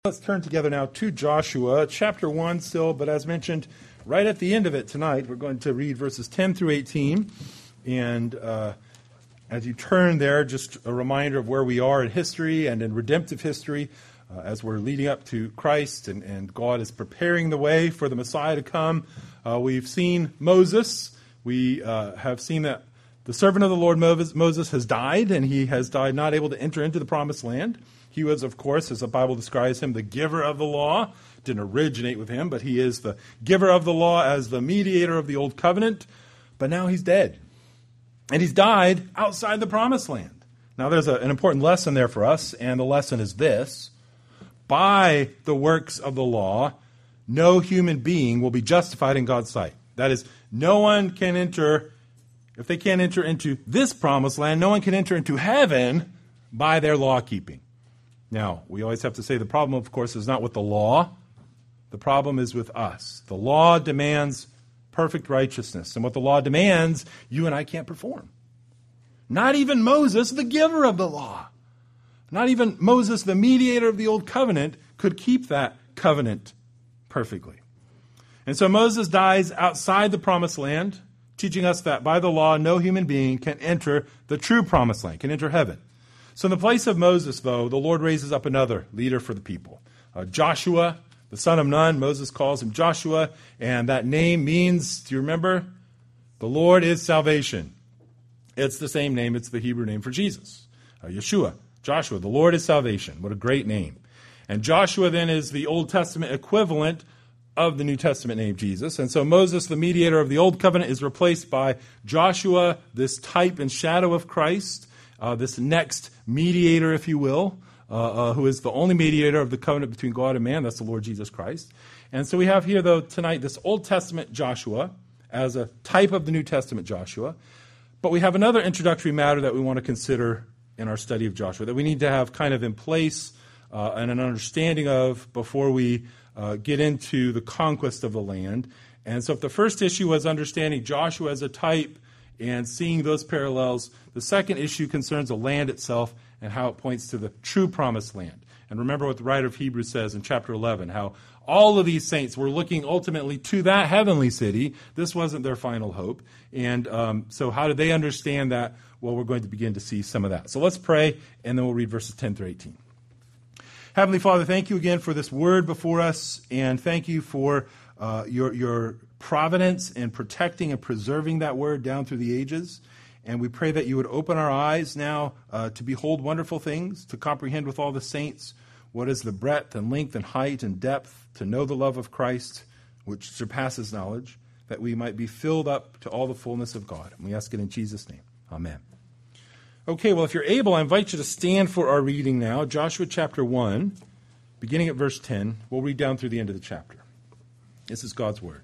Let's turn together now to Joshua, chapter 1 still, but as mentioned, right at the end of it tonight, we're going to read verses 10 through 18. And as you turn there, just a reminder of where we are in history and in redemptive history as we're leading up to Christ and God is preparing the way for the Messiah to come. We've seen Moses. We have seen that the servant of the Lord, Moses, has died, and he has died not able to enter into the promised land. He was, of course, as the Bible describes him, the giver of the law. Didn't originate with him, but he is the giver of the law as the mediator of the old covenant. But now he's dead. And he's died outside the promised land. Now there's an important lesson there for us, and the lesson is this. By the works of the law, no human being will be justified in God's sight. That is, no one can enter, if they can't enter into this promised land, no one can enter into heaven by their law keeping. Now, we always have to say the problem, of course, is not with the law. The problem is with us. The law demands perfect righteousness. And what the law demands, you and I can't perform. Not even Moses, the giver of the law. Not even Moses, the mediator of the old covenant, could keep that covenant perfectly. And so Moses dies outside the promised land, teaching us that by the law, no human being can enter the true promised land, can enter heaven. So in the place of Moses, though, the Lord raises up another leader for the people. Joshua, the son of Nun. Moses calls him Joshua, and that name means, do you remember? The Lord is salvation. It's the same name. It's the Hebrew name for Jesus. Yeshua, Joshua, the Lord is salvation. What a great name. And Joshua then is the Old Testament equivalent of the New Testament name Jesus. And so Moses, the mediator of the Old Covenant, is replaced by Joshua, this type and shadow of Christ. This next mediator, if you will, who is the only mediator of the covenant between God and man. That's the Lord Jesus Christ. And so we have here, though, tonight, this Old Testament Joshua as a type of the New Testament Joshua. But we have another introductory matter that we want to consider in our study of Joshua, that we need to have kind of in place and an understanding of before we get into the conquest of the land. And so if the first issue was understanding Joshua as a type and seeing those parallels, the second issue concerns the land itself and how it points to the true promised land. And remember what the writer of Hebrews says in chapter 11, how all of these saints were looking ultimately to that heavenly city. This wasn't their final hope. And so how did they understand that? Well, we're going to begin to see some of that. So let's pray, and then we'll read verses 10 through 18. Heavenly Father, thank you again for this word before us, and thank you for your providence in protecting and preserving that word down through the ages. And we pray that you would open our eyes now to behold wonderful things, to comprehend with all the saints what is the breadth and length and height and depth, to know the love of Christ, which surpasses knowledge, that we might be filled up to all the fullness of God. And we ask it in Jesus' name. Amen. Okay, well, if you're able, I invite you to stand for our reading now. Joshua chapter 1, beginning at verse 10. We'll read down through the end of the chapter. This is God's word.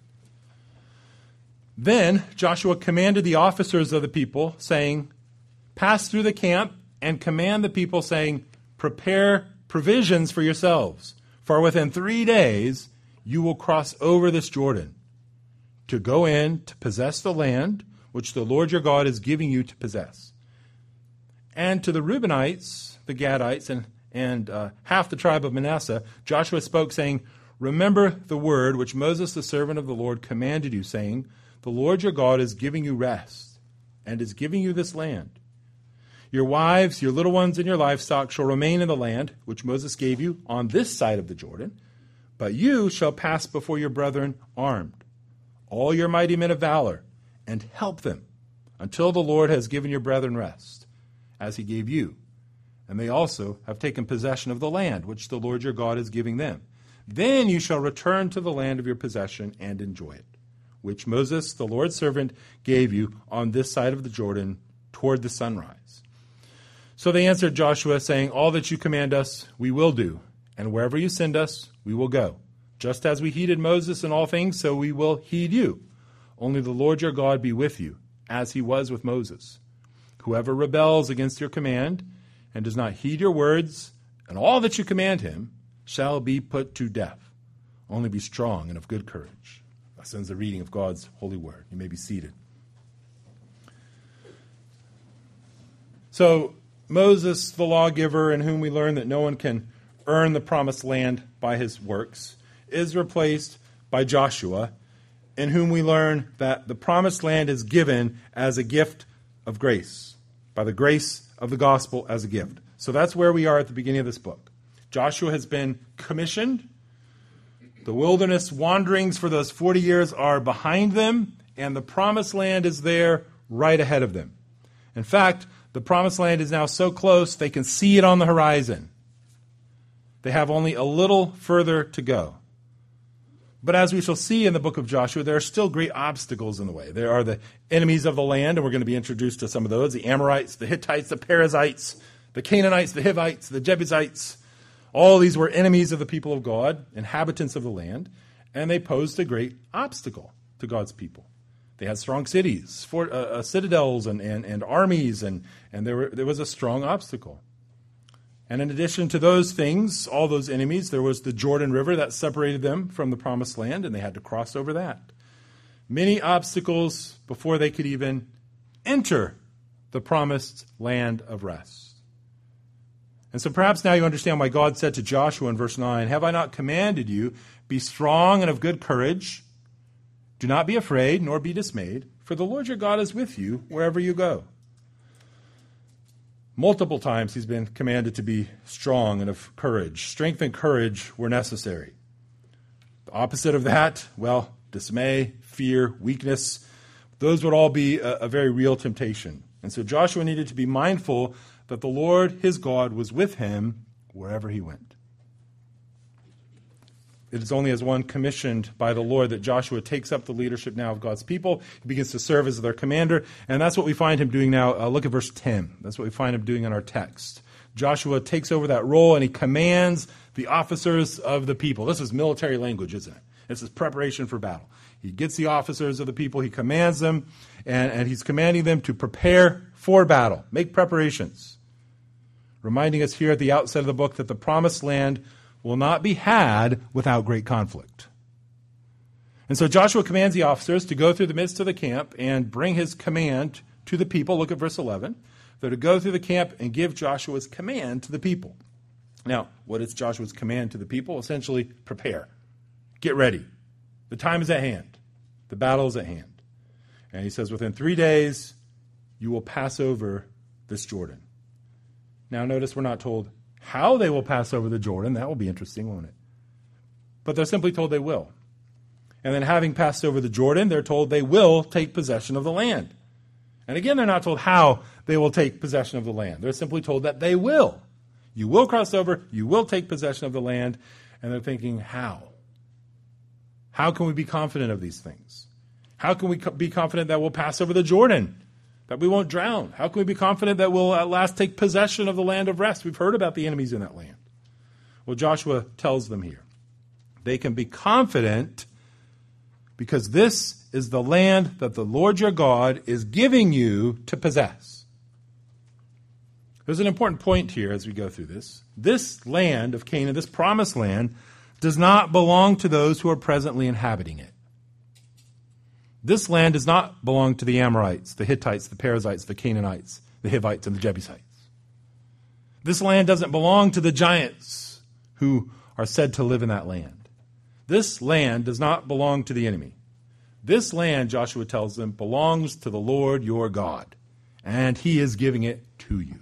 Then Joshua commanded the officers of the people, saying, "Pass through the camp and command the people, saying, prepare provisions for yourselves, for within 3 days you will cross over this Jordan, to go in to possess the land which the Lord your God is giving you to possess." And to the Reubenites, the Gadites, and half the tribe of Manasseh, Joshua spoke, saying, "Remember the word which Moses the servant of the Lord commanded you, saying, the Lord your God is giving you rest, and is giving you this land. Your wives, your little ones, and your livestock shall remain in the land which Moses gave you on this side of the Jordan, but you shall pass before your brethren armed, all your mighty men of valor, and help them, until the Lord has given your brethren rest, as he gave you. And they also have taken possession of the land which the Lord your God is giving them. Then you shall return to the land of your possession and enjoy it, which Moses, the Lord's servant, gave you on this side of the Jordan toward the sunrise." So they answered Joshua, saying, "All that you command us, we will do, and wherever you send us, we will go. Just as we heeded Moses in all things, so we will heed you. Only the Lord your God be with you, as he was with Moses. Whoever rebels against your command and does not heed your words and all that you command him shall be put to death. Only be strong and of good courage." That ends the reading of God's holy word. You may be seated. So Moses, the lawgiver, in whom we learn that no one can earn the promised land by his works, is replaced by Joshua, in whom we learn that the promised land is given as a gift of grace, by the grace of the gospel as a gift. So that's where we are at the beginning of this book. Joshua has been commissioned. The wilderness wanderings for those 40 years are behind them, and the promised land is there right ahead of them. In fact, the promised land is now so close they can see it on the horizon. They have only a little further to go. But as we shall see in the book of Joshua, there are still great obstacles in the way. There are the enemies of the land, and we're going to be introduced to some of those: the Amorites, the Hittites, the Perizzites, the Canaanites, the Hivites, the Jebusites. All these were enemies of the people of God, inhabitants of the land, and they posed a great obstacle to God's people. They had strong cities, citadels, and armies, and there was a strong obstacle. And in addition to those things, all those enemies, there was the Jordan River that separated them from the promised land, and they had to cross over that. Many obstacles before they could even enter the promised land of rest. And so perhaps now you understand why God said to Joshua in verse 9, "Have I not commanded you, be strong and of good courage? Do not be afraid, nor be dismayed, for the Lord your God is with you wherever you go." Multiple times he's been commanded to be strong and of courage. Strength and courage were necessary. The opposite of that, well, dismay, fear, weakness, those would all be a very real temptation. And so Joshua needed to be mindful that the Lord, his God, was with him wherever he went. It is only as one commissioned by the Lord that Joshua takes up the leadership now of God's people. He begins to serve as their commander, and that's what we find him doing now. Look at verse 10. That's what we find him doing in our text. Joshua takes over that role, and he commands the officers of the people. This is military language, isn't it? This is preparation for battle. He gets the officers of the people, he commands them, and he's commanding them to prepare for battle, make preparations. Reminding us here at the outset of the book that the promised land will not be had without great conflict. And so Joshua commands the officers to go through the midst of the camp and bring his command to the people. Look at verse 11. They're to go through the camp and give Joshua's command to the people. Now, what is Joshua's command to the people? Essentially, prepare. Get ready. The time is at hand. The battle is at hand. And he says, within 3 days, you will pass over this Jordan. Now, notice we're not told how they will pass over the Jordan. That will be interesting, won't it? But they're simply told they will. And then having passed over the Jordan, they're told they will take possession of the land. And again, they're not told how they will take possession of the land. They're simply told that they will. You will cross over, you will take possession of the land. And they're thinking, how? How can we be confident of these things? How can we be confident that we'll pass over the Jordan? That we won't drown? How can we be confident that we'll at last take possession of the land of rest? We've heard about the enemies in that land. Well, Joshua tells them here. They can be confident because this is the land that the Lord your God is giving you to possess. There's an important point here as we go through this. This land of Canaan, this promised land, does not belong to those who are presently inhabiting it. This land does not belong to the Amorites, the Hittites, the Perizzites, the Canaanites, the Hivites, and the Jebusites. This land doesn't belong to the giants who are said to live in that land. This land does not belong to the enemy. This land, Joshua tells them, belongs to the Lord your God, and he is giving it to you.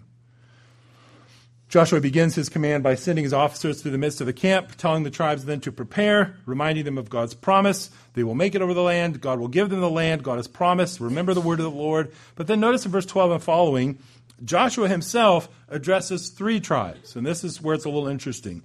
Joshua begins his command by sending his officers through the midst of the camp, telling the tribes then to prepare, reminding them of God's promise. They will make it over the land. God will give them the land. God has promised. Remember the word of the Lord. But then notice in verse 12 and following, Joshua himself addresses 3 tribes. And this is where it's a little interesting.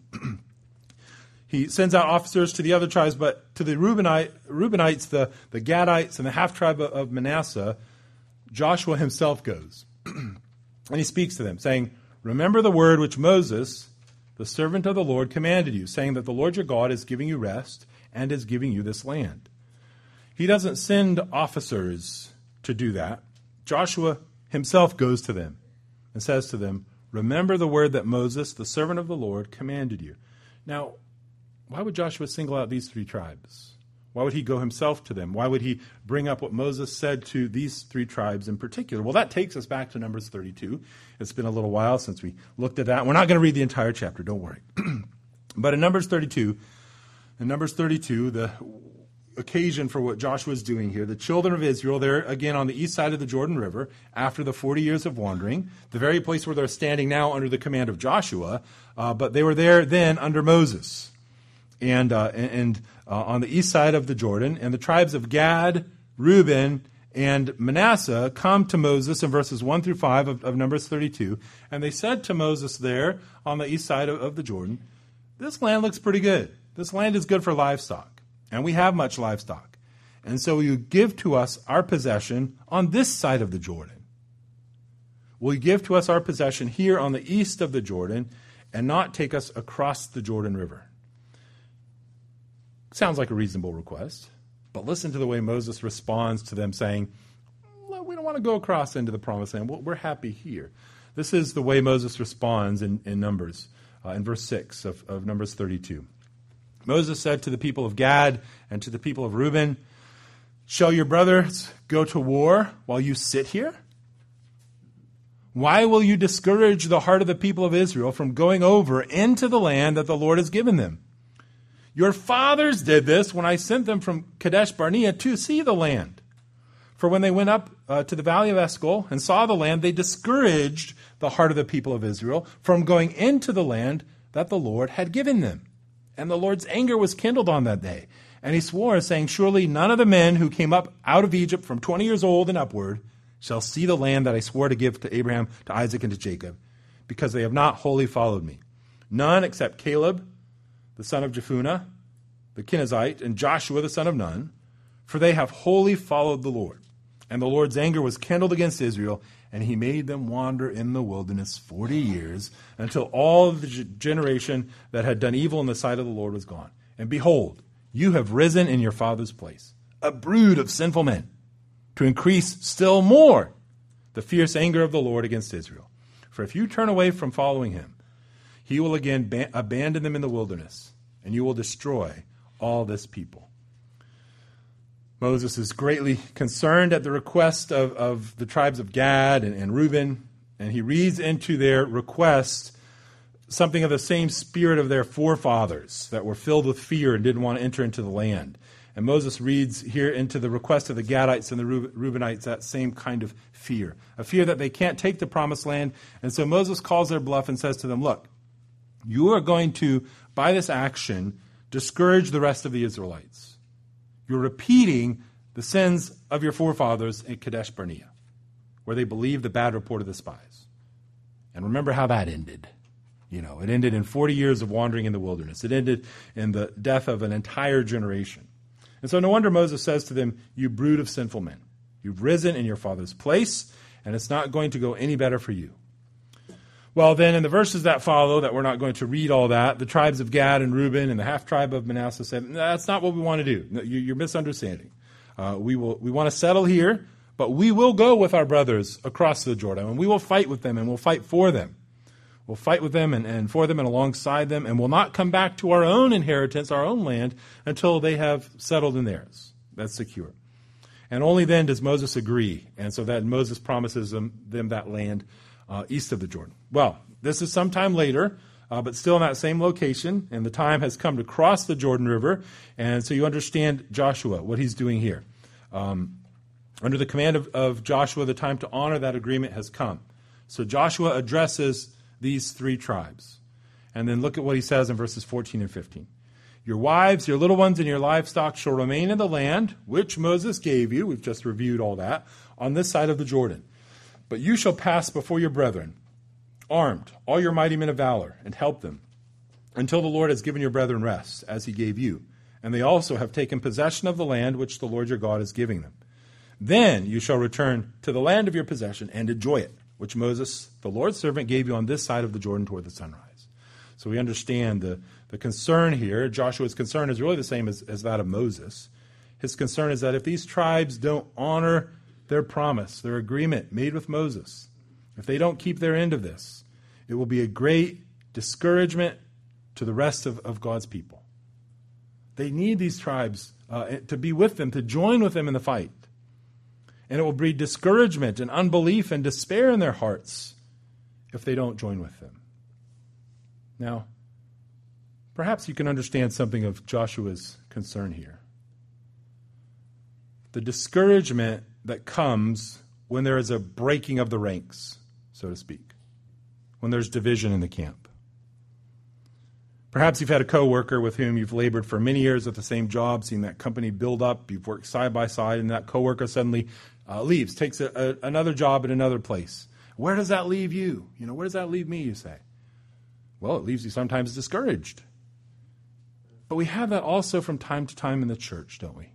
He sends out officers to the other tribes, but to the Reubenites, the Gadites, and the half-tribe of Manasseh, Joshua himself goes. And he speaks to them, saying, remember the word which Moses, the servant of the Lord, commanded you, saying that the Lord your God is giving you rest and is giving you this land. He doesn't send officers to do that. Joshua himself goes to them and says to them, remember the word that Moses, the servant of the Lord, commanded you. Now, why would Joshua single out these 3 tribes? Why would he go himself to them? Why would he bring up what Moses said to these three tribes in particular? Well, that takes us back to Numbers 32. It's been a little while since we looked at that. We're not going to read the entire chapter, don't worry. But in Numbers 32, the occasion for what Joshua is doing here, the children of Israel, they're again on the east side of the Jordan River after the 40 years of wandering, the very place where they're standing now under the command of Joshua, but they were there then under Moses. And on the east side of the Jordan, and the tribes of Gad, Reuben, and Manasseh come to Moses in verses 1 through 5 of Numbers 32, and they said to Moses there on the east side of the Jordan, this land looks pretty good. This land is good for livestock, and we have much livestock. And so you give to us our possession on this side of the Jordan. Will you give to us our possession here on the east of the Jordan and not take us across the Jordan River? Sounds like a reasonable request, but listen to the way Moses responds to them saying, well, we don't want to go across into the promised land. We're happy here. This is the way Moses responds in Numbers, in verse 6 of Numbers 32. Moses said to the people of Gad and to the people of Reuben, shall your brothers go to war while you sit here? Why will you discourage the heart of the people of Israel from going over into the land that the Lord has given them? Your fathers did this when I sent them from Kadesh Barnea to see the land. For when they went up to the valley of Eshcol and saw the land, they discouraged the heart of the people of Israel from going into the land that the Lord had given them. And the Lord's anger was kindled on that day. And he swore, saying, surely none of the men who came up out of Egypt from 20 years old and upward shall see the land that I swore to give to Abraham, to Isaac, and to Jacob, because they have not wholly followed me. None except Caleb, the son of Jephunneh, the Kenizzite, and Joshua, the son of Nun, for they have wholly followed the Lord. And the Lord's anger was kindled against Israel, and he made them wander in the wilderness 40 years, until all the generation that had done evil in the sight of the Lord was gone. And behold, you have risen in your father's place, a brood of sinful men, to increase still more the fierce anger of the Lord against Israel. For if you turn away from following him, he will again abandon them in the wilderness, and you will destroy all this people. Moses is greatly concerned at the request of the tribes of Gad and Reuben, and he reads into their request something of the same spirit of their forefathers that were filled with fear and didn't want to enter into the land. And Moses reads here into the request of the Gadites and the Reubenites that same kind of fear, a fear that they can't take the promised land. And so Moses calls their bluff and says to them, look, you are going to, by this action, discourage the rest of the Israelites. You're repeating the sins of your forefathers in Kadesh Barnea, where they believed the bad report of the spies. And remember how that ended. You know, it ended in 40 years of wandering in the wilderness. It ended in the death of an entire generation. And so no wonder Moses says to them, you brood of sinful men, you've risen in your father's place, and it's not going to go any better for you. Well, then in the verses that follow, that we're not going to read all that, the tribes of Gad and Reuben and the half-tribe of Manasseh said, that's not what we want to do. No, you're misunderstanding. We want to settle here, but we will go with our brothers across the Jordan, and we will fight with them, and we'll fight for them. We'll fight with them and for them and alongside them, and we'll not come back to our own inheritance, our own land, until they have settled in theirs. That's secure. And only then does Moses agree, and so that Moses promises them that land east of the Jordan. Well, this is sometime later, but still in that same location, and the time has come to cross the Jordan River, and so you understand Joshua, what he's doing here. Under the command of Joshua, the time to honor that agreement has come. So Joshua addresses these three tribes. And then look at what he says in verses 14 and 15. Your wives, your little ones, and your livestock shall remain in the land which Moses gave you. We've just reviewed all that. On this side of the Jordan. But you shall pass before your brethren, armed, all your mighty men of valor, and help them, until the Lord has given your brethren rest, as he gave you. And they also have taken possession of the land which the Lord your God is giving them. Then you shall return to the land of your possession and enjoy it, which Moses, the Lord's servant, gave you on this side of the Jordan toward the sunrise. So we understand the concern here. Joshua's concern is really the same as that of Moses. His concern is that if these tribes don't honor their promise, their agreement made with Moses, if they don't keep their end of this, it will be a great discouragement to the rest of God's people. They need these tribes to be with them, to join with them in the fight. And it will breed discouragement and unbelief and despair in their hearts if they don't join with them. Now, perhaps you can understand something of Joshua's concern here. The discouragement that comes when there is a breaking of the ranks, so to speak, when there's division in the camp. Perhaps you've had a coworker with whom you've labored for many years at the same job, seen that company build up, you've worked side by side, and that coworker suddenly leaves, takes another job at another place. Where does that leave you? Where does that leave me, you say? Well, it leaves you sometimes discouraged. But we have that also from time to time in the church, don't we?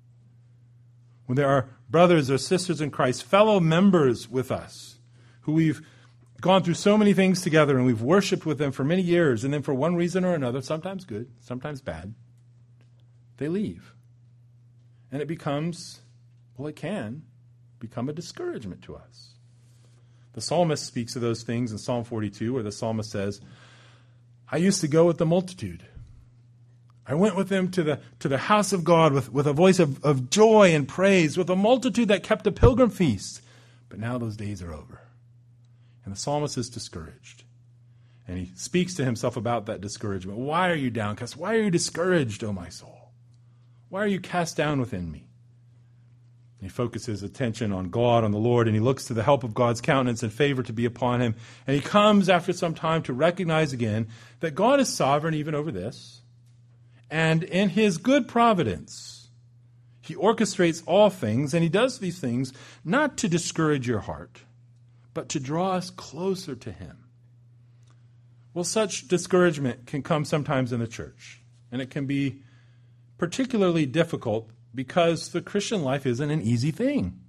When there are brothers or sisters in Christ, fellow members with us, who we've gone through so many things together and we've worshiped with them for many years, and then for one reason or another, sometimes good, sometimes bad, they leave. And it becomes, it can become a discouragement to us. The psalmist speaks of those things in Psalm 42, where the psalmist says, I used to go with the multitude. I went with them to the house of God with a voice of joy and praise, with a multitude that kept a pilgrim feast. But now those days are over. And the psalmist is discouraged. And he speaks to himself about that discouragement. Why are you downcast? Why are you discouraged, O my soul? Why are you cast down within me? He focuses attention on God, on the Lord, and he looks to the help of God's countenance and favor to be upon him. And he comes after some time to recognize again that God is sovereign even over this. And in his good providence, he orchestrates all things, and he does these things not to discourage your heart, but to draw us closer to him. Well, such discouragement can come sometimes in the church, and it can be particularly difficult because the Christian life isn't an easy thing.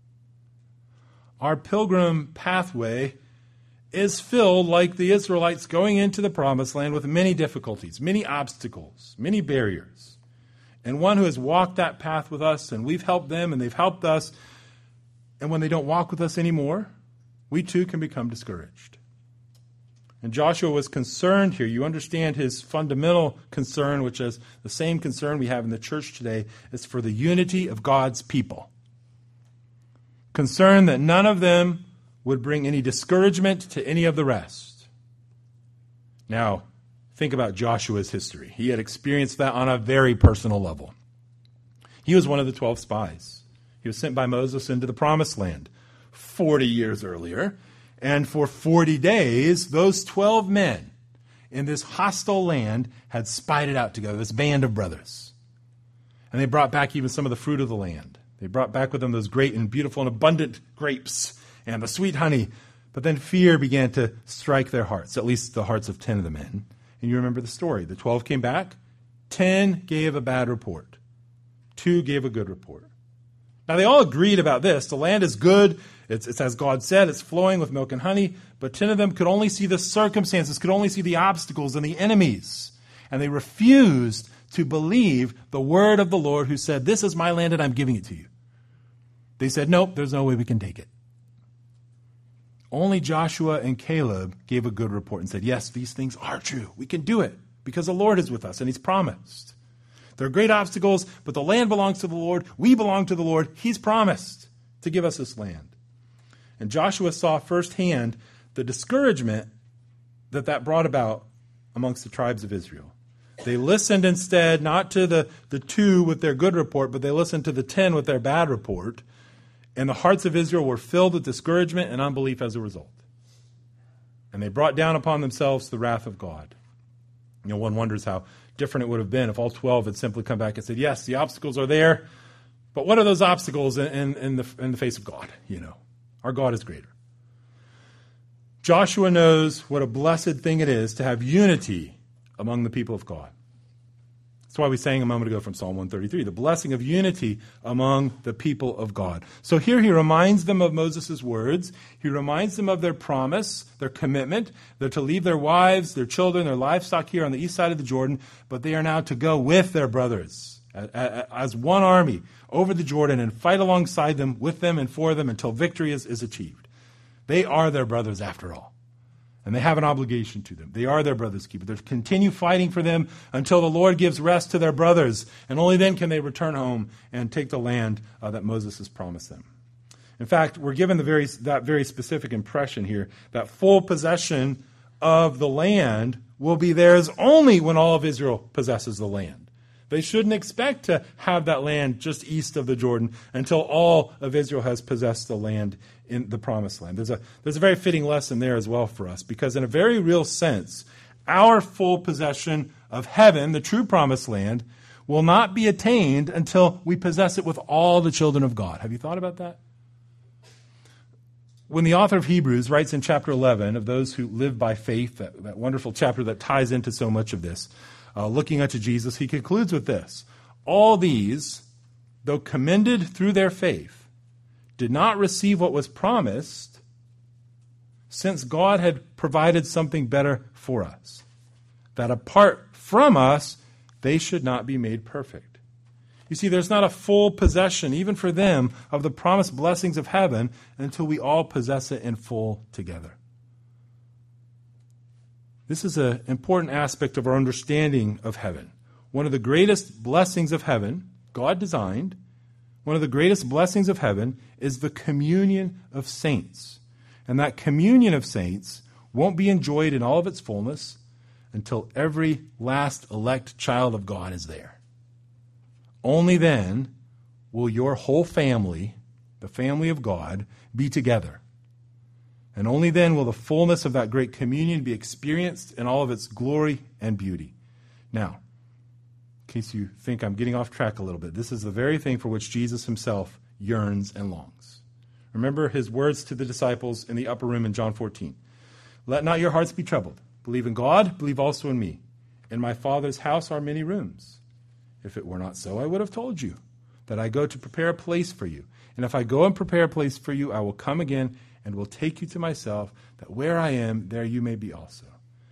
Our pilgrim pathway is filled, like the Israelites going into the promised land, with many difficulties, many obstacles, many barriers. And one who has walked that path with us, and we've helped them, and they've helped us, and when they don't walk with us anymore, we too can become discouraged. And Joshua was concerned here. You understand his fundamental concern, which is the same concern we have in the church today, is for the unity of God's people. Concern that none of them would bring any discouragement to any of the rest. Now, think about Joshua's history. He had experienced that on a very personal level. He was one of the 12 spies. He was sent by Moses into the promised land 40 years earlier. And for 40 days, those 12 men in this hostile land had spied it out together, this band of brothers. And they brought back even some of the fruit of the land. They brought back with them those great and beautiful and abundant grapes and the sweet honey. But then fear began to strike their hearts, at least the hearts of 10 of the men. And you remember the story. The 12 came back. 10 gave a bad report. 2 gave a good report. Now, they all agreed about this. The land is good. It's as God said. It's flowing with milk and honey. But 10 of them could only see the circumstances, could only see the obstacles and the enemies. And they refused to believe the word of the Lord who said, this is my land and I'm giving it to you. They said, nope, there's no way we can take it. Only Joshua and Caleb gave a good report and said, yes, these things are true. We can do it because the Lord is with us and he's promised. There are great obstacles, but the land belongs to the Lord. We belong to the Lord. He's promised to give us this land. And Joshua saw firsthand the discouragement that brought about amongst the tribes of Israel. They listened instead not to the 2 with their good report, but they listened to the 10 with their bad report. And the hearts of Israel were filled with discouragement and unbelief as a result. And they brought down upon themselves the wrath of God. One wonders how different it would have been if all 12 had simply come back and said, yes, the obstacles are there, but what are those obstacles in the face of God? Our God is greater. Joshua knows what a blessed thing it is to have unity among the people of God. That's why we sang a moment ago from Psalm 133, the blessing of unity among the people of God. So here he reminds them of Moses' words. He reminds them of their promise, their commitment. They're to leave their wives, their children, their livestock here on the east side of the Jordan, but they are now to go with their brothers as one army over the Jordan and fight alongside them, with them, and for them until victory is achieved. They are their brothers after all. And they have an obligation to them. They are their brother's keeper. They're to continue fighting for them until the Lord gives rest to their brothers. And only then can they return home and take the land that Moses has promised them. In fact, we're given that very specific impression here that full possession of the land will be theirs only when all of Israel possesses the land. They shouldn't expect to have that land just east of the Jordan until all of Israel has possessed the land in the promised land. There's a very fitting lesson there as well for us, because in a very real sense, our full possession of heaven, the true promised land, will not be attained until we possess it with all the children of God. Have you thought about that? When the author of Hebrews writes in chapter 11 of those who live by faith, that wonderful chapter that ties into so much of this, looking unto Jesus, he concludes with this: all these, though commended through their faith, did not receive what was promised, since God had provided something better for us, that apart from us, they should not be made perfect. You see, there's not a full possession, even for them, of the promised blessings of heaven until we all possess it in full together. This is an important aspect of our understanding of heaven. One of the greatest blessings of heaven, God designed, one of the greatest blessings of heaven is the communion of saints. And that communion of saints won't be enjoyed in all of its fullness until every last elect child of God is there. Only then will your whole family, the family of God, be together. And only then will the fullness of that great communion be experienced in all of its glory and beauty. Now, in case you think I'm getting off track a little bit, this is the very thing for which Jesus himself yearns and longs. Remember his words to the disciples in the upper room in John 14. Let not your hearts be troubled. Believe in God, believe also in me. In my Father's house are many rooms. If it were not so, I would have told you that I go to prepare a place for you. And if I go and prepare a place for you, I will come again and will take you to myself, that where I am, there you may be also.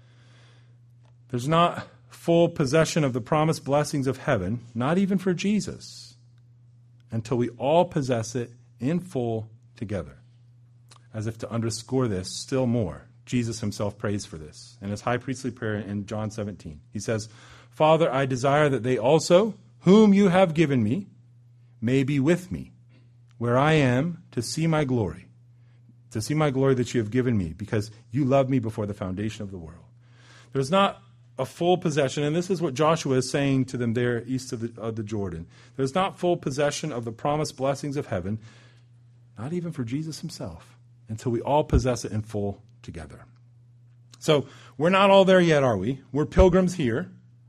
There's not full possession of the promised blessings of heaven, not even for Jesus, until we all possess it in full together. As if to underscore this still more, Jesus himself prays for this in his high priestly prayer in John 17. He says, Father, I desire that they also, whom you have given me, may be with me, where I am, to see my glory that you have given me, because you loved me before the foundation of the world. There's not a full possession, and this is what Joshua is saying to them there east of the Jordan. There's not full possession of the promised blessings of heaven, not even for Jesus himself, until we all possess it in full together. So we're not all there yet, are we? We're pilgrims here,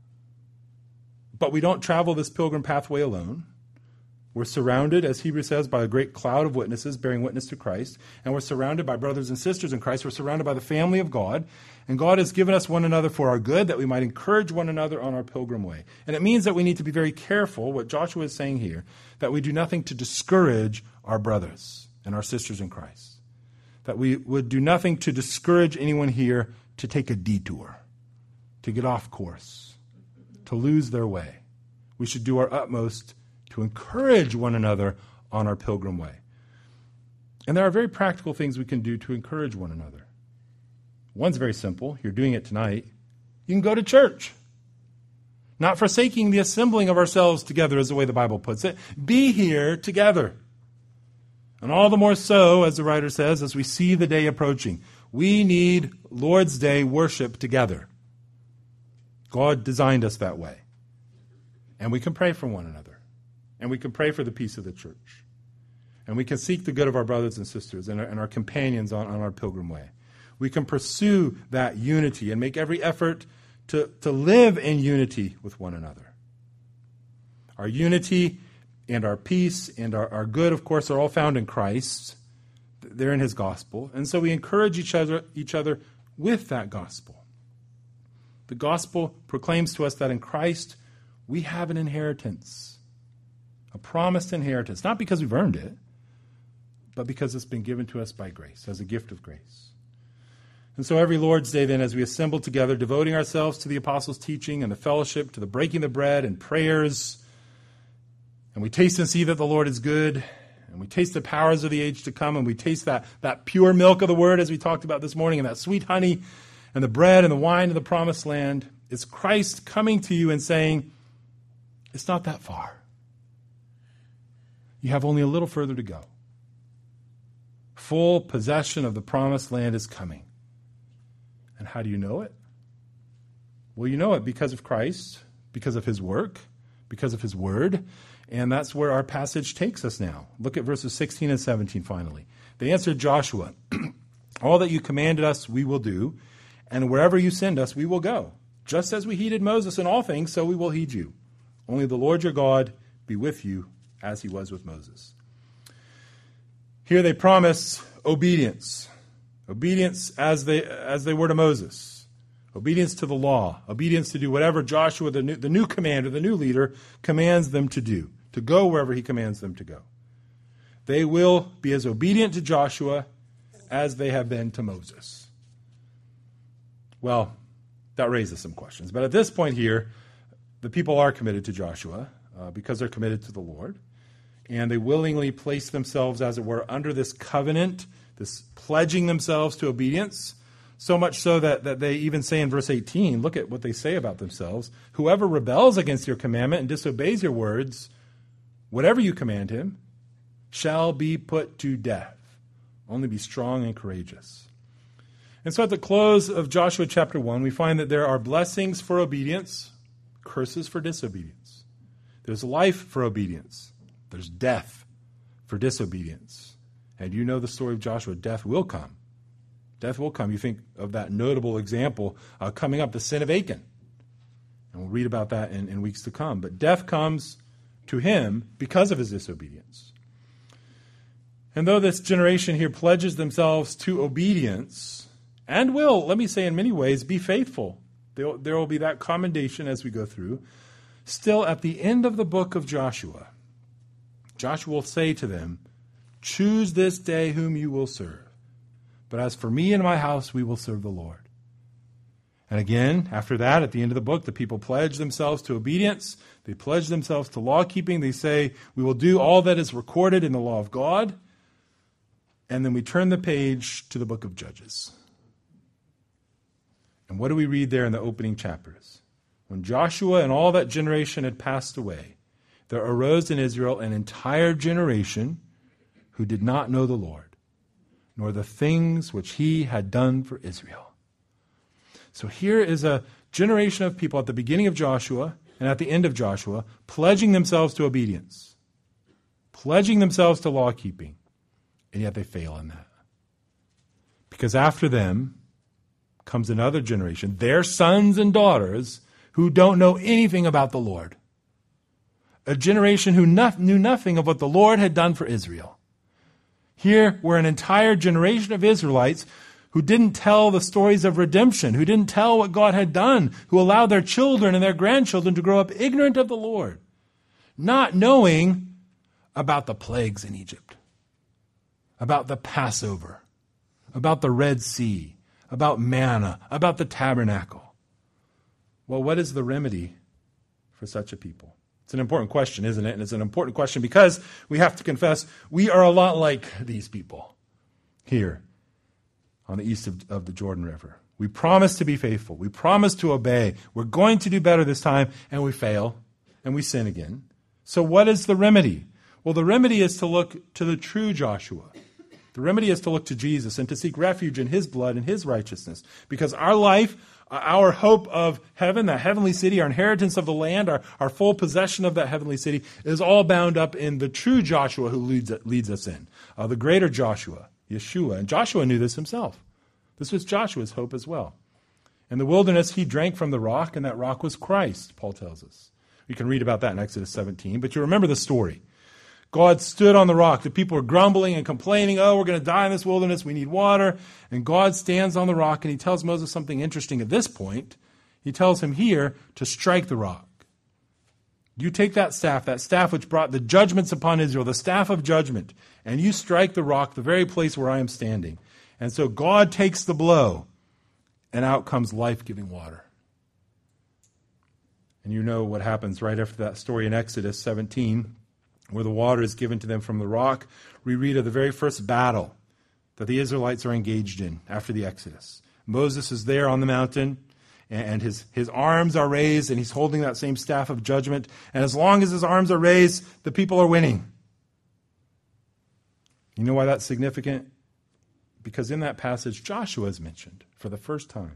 but we don't travel this pilgrim pathway alone. We're surrounded, as Hebrews says, by a great cloud of witnesses bearing witness to Christ. And we're surrounded by brothers and sisters in Christ. We're surrounded by the family of God. And God has given us one another for our good, that we might encourage one another on our pilgrim way. And it means that we need to be very careful, what Joshua is saying here, that we do nothing to discourage our brothers and our sisters in Christ. That we would do nothing to discourage anyone here to take a detour, to get off course, to lose their way. We should do our utmost to encourage one another on our pilgrim way. And there are very practical things we can do to encourage one another. One's very simple. You're doing it tonight. You can go to church. Not forsaking the assembling of ourselves together, is the way the Bible puts it. Be here together. And all the more so, as the writer says, as we see the day approaching. We need Lord's Day worship together. God designed us that way. And we can pray for one another. And we can pray for the peace of the church. And we can seek the good of our brothers and sisters and our companions on our pilgrim way. We can pursue that unity and make every effort to live in unity with one another. Our unity and our peace and our good, of course, are all found in Christ. They're in his gospel. And so we encourage each other with that gospel. The gospel proclaims to us that in Christ we have an inheritance. A promised inheritance, not because we've earned it, but because it's been given to us by grace, as a gift of grace. And so every Lord's Day then, as we assemble together, devoting ourselves to the apostles' teaching and the fellowship, to the breaking of the bread and prayers, and we taste and see that the Lord is good, And we taste the powers of the age to come, and we taste that pure milk of the word, as we talked about this morning, and that sweet honey, and the bread and the wine of the promised land. It's Christ coming to you and saying, it's not that far. You have only a little further to go. Full possession of the promised land is coming. And how do you know it? Well, you know it because of Christ, because of his work, because of his word. And that's where our passage takes us now. Look at verses 16 and 17 finally. They answered Joshua, all that you commanded us we will do, and wherever you send us we will go. Just as we heeded Moses in all things, so we will heed you. Only the Lord your God be with you as he was with Moses. Here they promise obedience. Obedience as they were to Moses. Obedience to the law. Obedience to do whatever Joshua, the new commander, the new leader, commands them to do. To go wherever he commands them to go. They will be as obedient to Joshua as they have been to Moses. Well, that raises some questions. But at this point here, the people are committed to Joshua because they're committed to the Lord. And they willingly place themselves, as it were, under this covenant, this pledging themselves to obedience, so much so that they even say in verse 18, look at what they say about themselves, whoever rebels against your commandment and disobeys your words, whatever you command him, shall be put to death. Only be strong and courageous. And so at the close of Joshua chapter 1, we find that there are blessings for obedience, curses for disobedience. There's life for obedience. There's death for disobedience. And you know the story of Joshua. Death will come. Death will come. You think of that notable example coming up, the sin of Achan. And we'll read about that in weeks to come. But death comes to him because of his disobedience. And though this generation here pledges themselves to obedience, and will, let me say in many ways, be faithful, there will be that commendation as we go through, still at the end of the book of Joshua, Joshua will say to them, choose this day whom you will serve. But as for me and my house, we will serve the Lord. And again, after that, at the end of the book, the people pledge themselves to obedience. They pledge themselves to law-keeping. They say, we will do all that is recorded in the law of God. And then we turn the page to the book of Judges. And what do we read there in the opening chapters? When Joshua and all that generation had passed away, there arose in Israel an entire generation who did not know the Lord, nor the things which he had done for Israel. So here is a generation of people at the beginning of Joshua and at the end of Joshua, pledging themselves to obedience, pledging themselves to law-keeping, and yet they fail in that. Because after them comes another generation, their sons and daughters, who don't know anything about the Lord. A generation who knew nothing of what the Lord had done for Israel. Here were an entire generation of Israelites who didn't tell the stories of redemption, who didn't tell what God had done, who allowed their children and their grandchildren to grow up ignorant of the Lord, not knowing about the plagues in Egypt, about the Passover, about the Red Sea, about manna, about the tabernacle. Well, what is the remedy for such a people? It's an important question, isn't it? And it's an important question because we have to confess we are a lot like these people here on the east of the Jordan River. We promise to be faithful. We promise to obey. We're going to do better this time, and we fail, and we sin again. So what is the remedy? Well, the remedy is to look to the true Joshua. The remedy is to look to Jesus and to seek refuge in his blood and his righteousness. Because our life, our hope of heaven, that heavenly city, our inheritance of the land, our full possession of that heavenly city, is all bound up in the true Joshua who leads us in. The greater Joshua, Yeshua. And Joshua knew this himself. This was Joshua's hope as well. In the wilderness, he drank from the rock, and that rock was Christ, Paul tells us. We can read about that in Exodus 17, but you remember the story. God stood on the rock. The people were grumbling and complaining, oh, we're going to die in this wilderness. We need water. And God stands on the rock, and he tells Moses something interesting at this point. He tells him here to strike the rock. You take that staff which brought the judgments upon Israel, the staff of judgment, and you strike the rock, the very place where I am standing. And so God takes the blow, and out comes life-giving water. And you know what happens right after that story in Exodus 17. where the water is given to them from the rock, we read of the very first battle that the Israelites are engaged in after the Exodus. Moses is there on the mountain, and his arms are raised, and he's holding that same staff of judgment. And as long as his arms are raised, the people are winning. You know why that's significant? Because in that passage, Joshua is mentioned for the first time.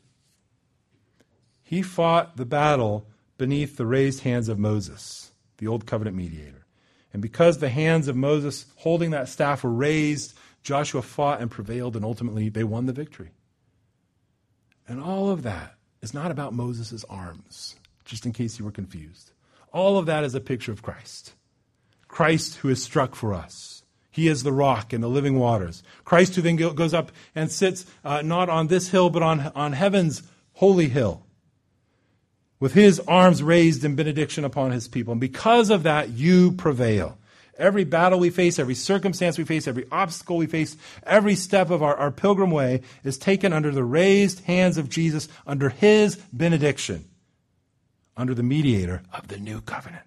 He fought the battle beneath the raised hands of Moses, the old covenant mediator. And because the hands of Moses holding that staff were raised, Joshua fought and prevailed, and ultimately they won the victory. And all of that is not about Moses' arms, just in case you were confused. All of that is a picture of Christ. Christ who is struck for us. He is the rock and the living waters. Christ who then goes up and sits not on this hill, but on heaven's holy hill, with his arms raised in benediction upon his people. And because of that, you prevail. Every battle we face, every circumstance we face, every obstacle we face, every step of our pilgrim way is taken under the raised hands of Jesus, under his benediction, under the mediator of the new covenant.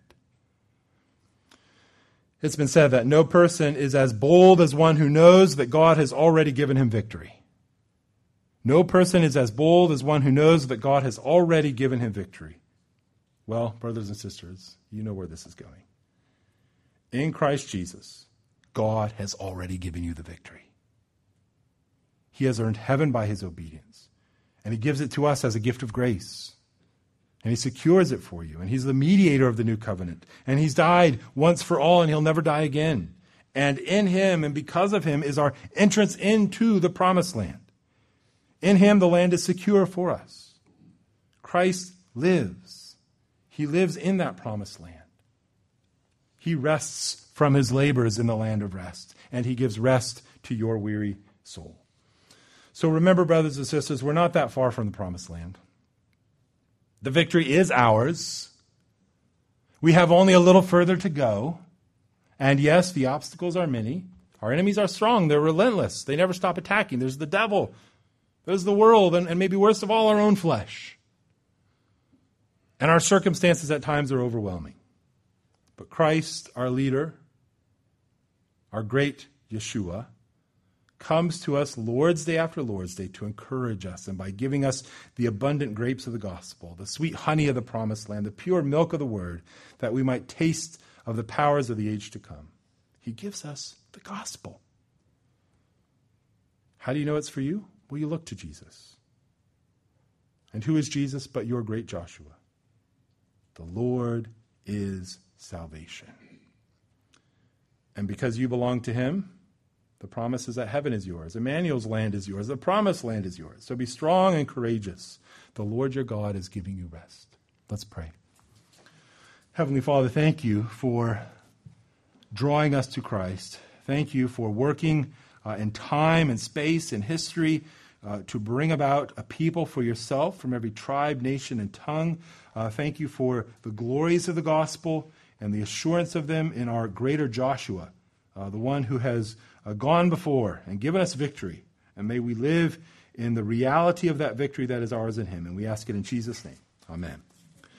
It's been said that no person is as bold as one who knows that God has already given him victory. No person is as bold as one who knows that God has already given him victory. Well, brothers and sisters, you know where this is going. In Christ Jesus, God has already given you the victory. He has earned heaven by his obedience, and he gives it to us as a gift of grace. And he secures it for you. And he's the mediator of the new covenant. And he's died once for all, and he'll never die again. And in him and because of him is our entrance into the promised land. In him the land is secure for us. Christ lives. He lives in that promised land. He rests from his labors in the land of rest. And he gives rest to your weary soul. So remember, brothers and sisters, we're not that far from the promised land. The victory is ours. We have only a little further to go. And yes, the obstacles are many. Our enemies are strong. They're relentless. They never stop attacking. There's the devil. There's the world. And maybe worst of all, our own flesh. And our circumstances at times are overwhelming. But Christ, our leader, our great Yeshua, comes to us Lord's Day after Lord's Day to encourage us, and by giving us the abundant grapes of the gospel, the sweet honey of the promised land, the pure milk of the word, that we might taste of the powers of the age to come. He gives us the gospel. How do you know it's for you? Well, you look to Jesus. And who is Jesus but your great Joshua? The Lord is salvation. And because you belong to him, the promise is that heaven is yours. Emmanuel's land is yours. The promised land is yours. So be strong and courageous. The Lord your God is giving you rest. Let's pray. Heavenly Father, thank you for drawing us to Christ. Thank you for working in time and space and history to bring about a people for yourself from every tribe, nation, and tongue. Thank you for the glories of the gospel and the assurance of them in our greater Joshua, the one who has gone before and given us victory. And may we live in the reality of that victory that is ours in him. And we ask it in Jesus' name. Amen.